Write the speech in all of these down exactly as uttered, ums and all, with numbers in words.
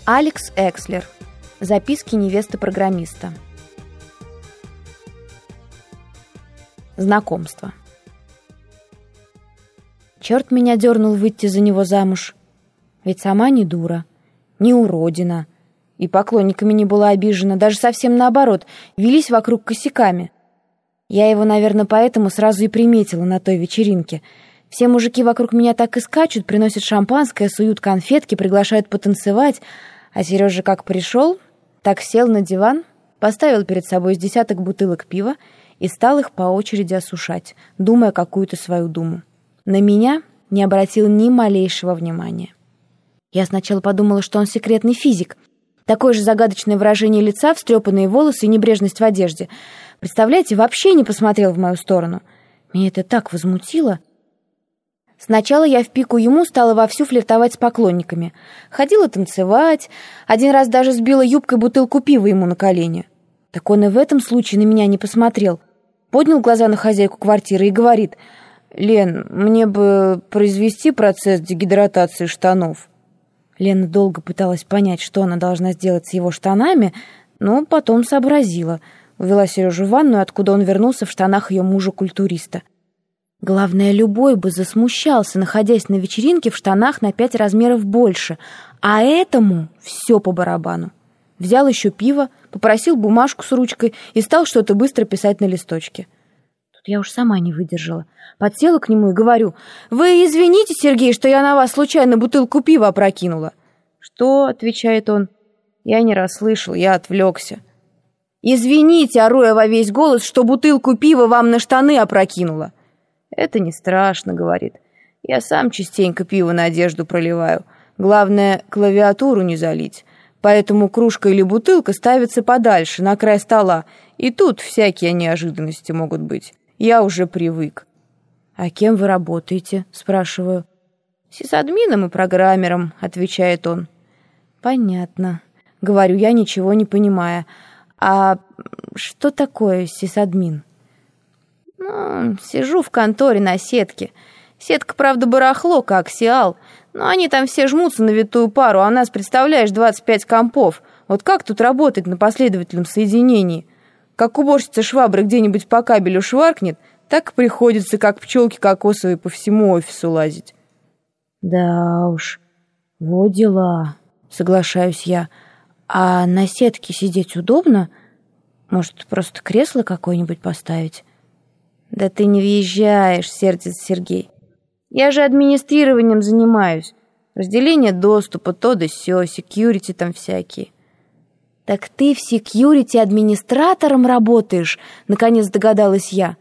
Алекс Экслер. Записки невесты программиста. Знакомство. Черт меня дернул выйти за него замуж. Ведь сама не дура, не уродина. И поклонниками не была обижена, даже совсем наоборот, велись вокруг косяками. Я его, наверное, поэтому сразу и приметила на той вечеринке. Все мужики вокруг меня так и скачут, приносят шампанское, суют конфетки, приглашают потанцевать. А Сережа как пришел, так сел на диван, поставил перед собой с десяток бутылок пива и стал их по очереди осушать, думая какую-то свою думу. На меня не обратил ни малейшего внимания. Я сначала подумала, что он секретный физик. Такое же загадочное выражение лица, встрепанные волосы и небрежность в одежде. Представляете, вообще не посмотрел в мою сторону. Меня это так возмутило. Сначала я в пику ему стала вовсю флиртовать с поклонниками. Ходила танцевать, один раз даже сбила юбкой бутылку пива ему на колени. Так он и в этом случае на меня не посмотрел. Поднял глаза на хозяйку квартиры и говорит: «Лен, мне бы произвести процесс дегидратации штанов». Лена долго пыталась понять, что она должна сделать с его штанами, но потом сообразила. Увела Сережу в ванную, откуда он вернулся в штанах ее мужа-культуриста. Главное, любой бы засмущался, находясь на вечеринке в штанах на пять размеров больше, а этому все по барабану. Взял еще пиво, попросил бумажку с ручкой и стал что-то быстро писать на листочке. Тут я уж сама не выдержала. Подсела к нему и говорю: «Вы извините, Сергей, что я на вас случайно бутылку пива опрокинула». «Что?» — отвечает он. «Я не расслышал, я отвлекся». «Извините», — ору я во весь голос, «что бутылку пива вам на штаны опрокинула». «Это не страшно», — говорит. «Я сам частенько пиво на одежду проливаю. Главное, клавиатуру не залить. Поэтому кружка или бутылка ставится подальше, на край стола. И тут всякие неожиданности могут быть. Я уже привык». «А кем вы работаете?» — спрашиваю. «Сисадмином и программером», — отвечает он. «Понятно», — говорю я, ничего не понимая. «А что такое сисадмин?» «Ну, сижу в конторе на сетке. Сетка, правда, барахло, как Сиал, но они там все жмутся на витую пару, а нас, представляешь, двадцать пять компов. Вот как тут работать на последовательном соединении? Как уборщица швабры где-нибудь по кабелю шваркнет, так и приходится, как пчелки кокосовые, по всему офису лазить». «Да уж, во дела», — соглашаюсь я. «А на сетке сидеть удобно? Может, просто кресло какое-нибудь поставить?» «Да ты не въезжаешь», — сердится Сергей. «Я же администрированием занимаюсь. Разделение доступа, то да сё, секьюрити там всякие». «Так ты в секьюрити администратором работаешь?» — наконец догадалась я.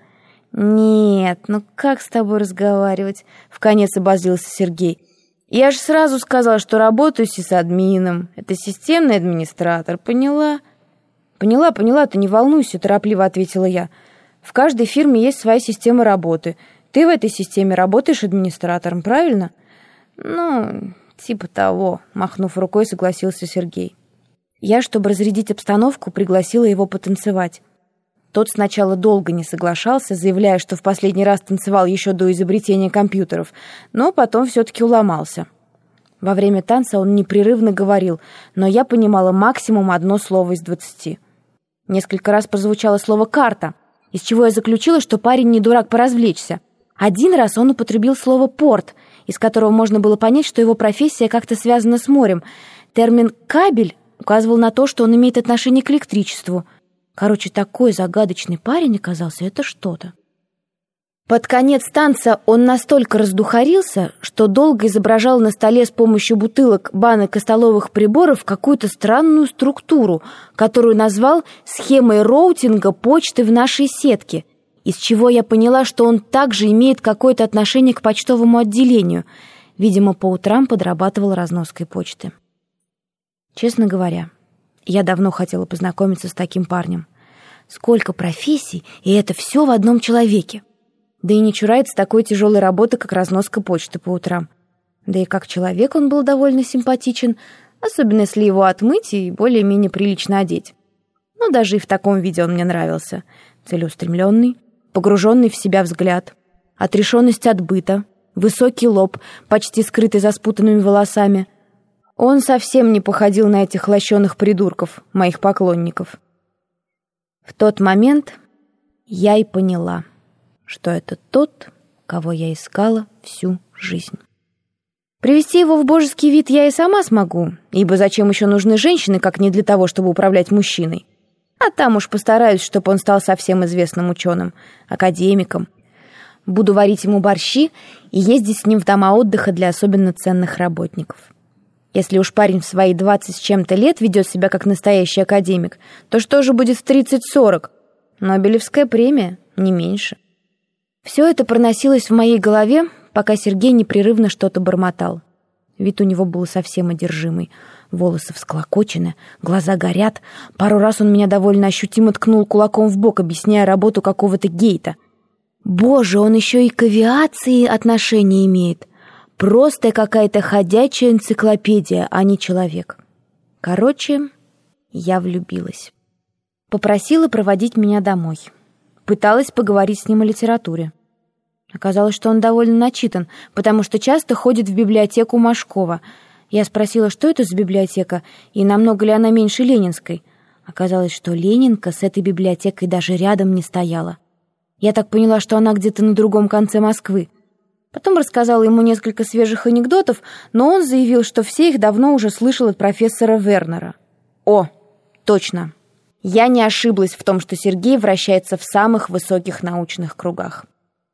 «Нет, ну как с тобой разговаривать?» — вконец обозлился Сергей. «Я же сразу сказал, что работаю с сисадмином. Это системный администратор, поняла?» «Поняла, поняла, ты не волнуйся», — торопливо ответила я. «В каждой фирме есть своя система работы. Ты в этой системе работаешь администратором, правильно?» «Ну, типа того», — махнув рукой, согласился Сергей. Я, чтобы разрядить обстановку, пригласила его потанцевать. Тот сначала долго не соглашался, заявляя, что в последний раз танцевал еще до изобретения компьютеров, но потом все-таки уломался. Во время танца он непрерывно говорил, но я понимала максимум одно слово из двадцати. Несколько раз прозвучало слово «карта», из чего я заключила, что парень не дурак поразвлечься. Один раз он употребил слово «порт», из которого можно было понять, что его профессия как-то связана с морем. Термин «кабель» указывал на то, что он имеет отношение к электричеству. Короче, такой загадочный парень оказался, это что-то. Под конец танца он настолько раздухарился, что долго изображал на столе с помощью бутылок, банок и столовых приборов какую-то странную структуру, которую назвал схемой роутинга почты в нашей сетке, из чего я поняла, что он также имеет какое-то отношение к почтовому отделению. Видимо, по утрам подрабатывал разноской почты. Честно говоря, я давно хотела познакомиться с таким парнем. Сколько профессий, и это все в одном человеке. Да и не чурается такой тяжелой работы, как разноска почты по утрам. Да и как человек он был довольно симпатичен, особенно если его отмыть и более-менее прилично одеть. Но даже и в таком виде он мне нравился. Целеустремленный, погруженный в себя взгляд, отрешенность от быта, высокий лоб, почти скрытый за спутанными волосами. Он совсем не походил на этих лощеных придурков, моих поклонников. В тот момент я и поняла, что это тот, кого я искала всю жизнь. Привести его в божеский вид я и сама смогу, ибо зачем еще нужны женщины, как не для того, чтобы управлять мужчиной? А там уж постараюсь, чтобы он стал совсем известным ученым, академиком. Буду варить ему борщи и ездить с ним в дома отдыха для особенно ценных работников. Если уж парень в свои двадцать с чем-то лет ведет себя как настоящий академик, то что же будет в тридцать-сорок? Нобелевская премия, не меньше. Все это проносилось в моей голове, пока Сергей непрерывно что-то бормотал. Вид у него был совсем одержимый. Волосы всклокочены, глаза горят. Пару раз он меня довольно ощутимо ткнул кулаком в бок, объясняя работу какого-то гейта. Боже, он еще и к авиации отношение имеет. Просто какая-то ходячая энциклопедия, а не человек. Короче, я влюбилась. Попросила проводить меня домой. Пыталась поговорить с ним о литературе. Оказалось, что он довольно начитан, потому что часто ходит в библиотеку Машкова. Я спросила, что это за библиотека, и намного ли она меньше Ленинской. Оказалось, что Ленинка с этой библиотекой даже рядом не стояла. Я так поняла, что она где-то на другом конце Москвы. Потом рассказала ему несколько свежих анекдотов, но он заявил, что все их давно уже слышал от профессора Вернера. О, точно. Я не ошиблась в том, что Сергей вращается в самых высоких научных кругах.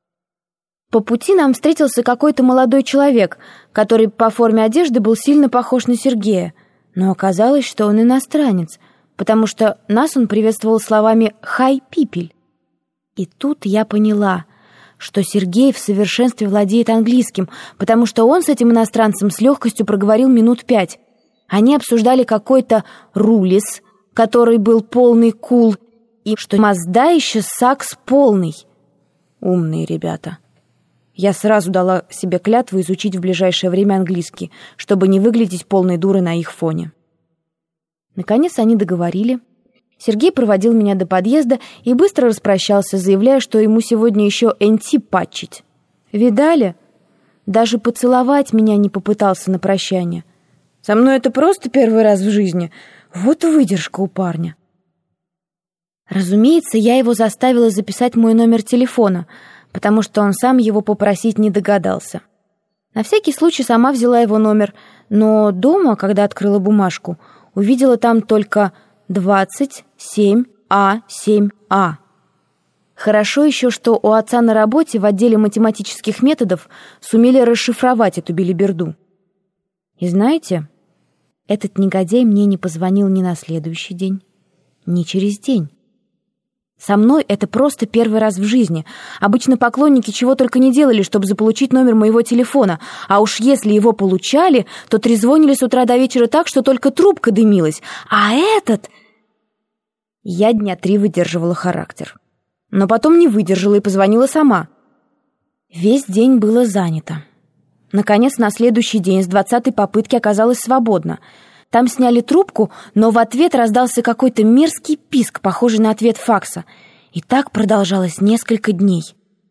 По пути нам встретился какой-то молодой человек, который по форме одежды был сильно похож на Сергея, но оказалось, что он иностранец, потому что нас он приветствовал словами «Хай, пипель». И тут я поняла, что Сергей в совершенстве владеет английским, потому что он с этим иностранцем с легкостью проговорил минут пять. Они обсуждали какой-то рулис, который был полный кул, и что Мазда еще сакс полный. Умные ребята. Я сразу дала себе клятву изучить в ближайшее время английский, чтобы не выглядеть полной дурой на их фоне. Наконец они договорили. Сергей проводил меня до подъезда и быстро распрощался, заявляя, что ему сегодня еще эн ти патчить. Видали? Даже поцеловать меня не попытался на прощание. Со мной это просто первый раз в жизни. Вот выдержка у парня. Разумеется, я его заставила записать мой номер телефона, потому что он сам его попросить не догадался. На всякий случай сама взяла его номер, но дома, когда открыла бумажку, увидела там только двадцать семь а семь а. Хорошо еще, что у отца на работе в отделе математических методов сумели расшифровать эту белиберду. И знаете, этот негодяй мне не позвонил ни на следующий день, ни через день. Со мной это просто первый раз в жизни. Обычно поклонники чего только не делали, чтобы заполучить номер моего телефона, а уж если его получали, то трезвонили с утра до вечера так, что только трубка дымилась. А этот... Я дня три выдерживала характер. Но потом не выдержала и позвонила сама. Весь день было занято. Наконец, на следующий день с двадцатой попытки оказалось свободно. Там сняли трубку, но в ответ раздался какой-то мерзкий писк, похожий на ответ факса. И так продолжалось несколько дней.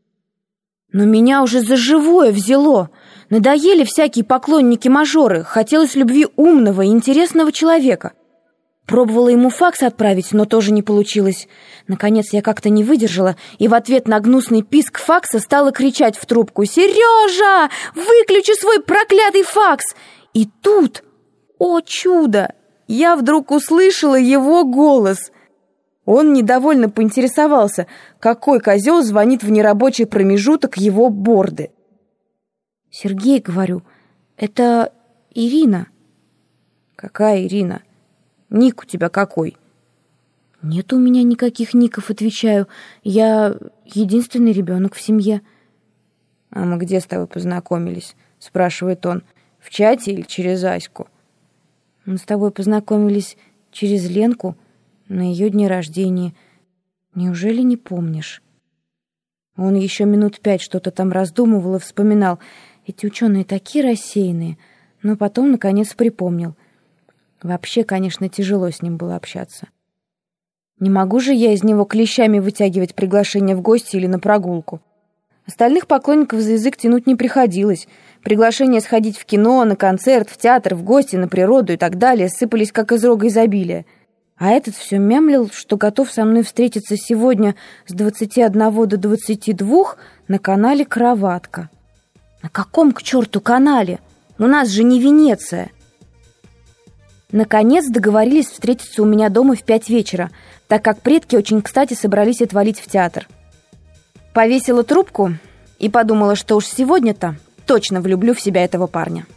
Но меня уже за живое взяло. Надоели всякие поклонники-мажоры. Хотелось любви умного и интересного человека. Пробовала ему факс отправить, но тоже не получилось. Наконец я как-то не выдержала, и в ответ на гнусный писк факса стала кричать в трубку: «Сережа, выключи свой проклятый факс!» И тут... О, чудо! Я вдруг услышала его голос. Он недовольно поинтересовался, какой козел звонит в нерабочий промежуток его борды. «Сергей, — говорю, — это Ирина». «Какая Ирина? Ник у тебя какой?» «Нет у меня никаких ников, — отвечаю. Я единственный ребенок в семье». «А мы где с тобой познакомились?» — спрашивает он. «В чате или через Аську?» «Мы с тобой познакомились через Ленку на ее дне рождения. Неужели не помнишь?» Он еще минут пять что-то там раздумывал и вспоминал. Эти ученые такие рассеянные. Но потом, наконец, припомнил. Вообще, конечно, тяжело с ним было общаться. Не могу же я из него клещами вытягивать приглашение в гости или на прогулку. Остальных поклонников за язык тянуть не приходилось. Приглашения сходить в кино, на концерт, в театр, в гости, на природу и так далее сыпались как из рога изобилия. А этот все мямлил, что готов со мной встретиться сегодня с двадцати одного до двадцати двух на канале «Кроватка». На каком к черту канале? У нас же не Венеция. Наконец договорились встретиться у меня дома в пять вечера, так как предки очень кстати собрались отвалить в театр. Повесила трубку и подумала, что уж сегодня-то точно влюблю в себя этого парня.